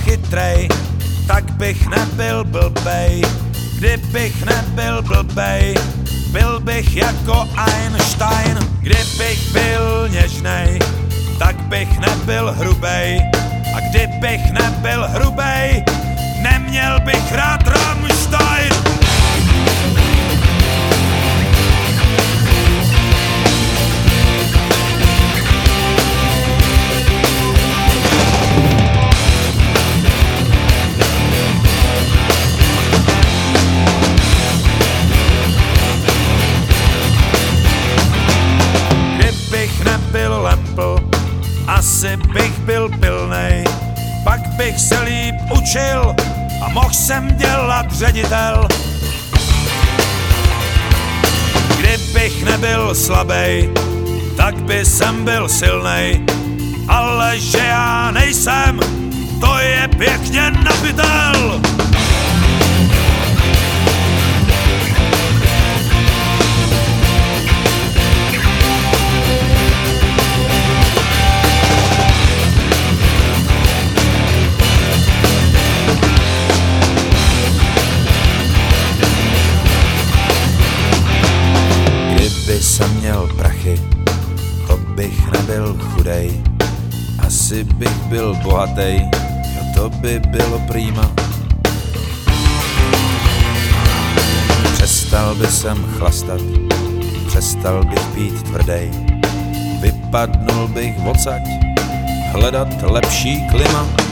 chytrej, tak bych nebyl blbej. Kdybych nebyl blbej, byl bych jako Einstein. Kdybych byl něžnej, tak bych nebyl hrubej. A kdybych nebyl hrubej, neměl bych rád Rammstein. Kdybych nebyl lempl, asi bych byl pilnej. Pak bych se líp učil a mohl jsem dělat ředitel. Kdybych nebyl slabej, tak by jsem byl silnej. Ale že já nejsem, to je pěkně na pytel. Kdyby jsem měl prachy, to bych nebyl chudej. Asi bych byl bohatej, to by bylo prýma. Přestal by jsem chlastat, přestal bych být tvrdej. Vypadnul bych odsaď, hledat lepší klima.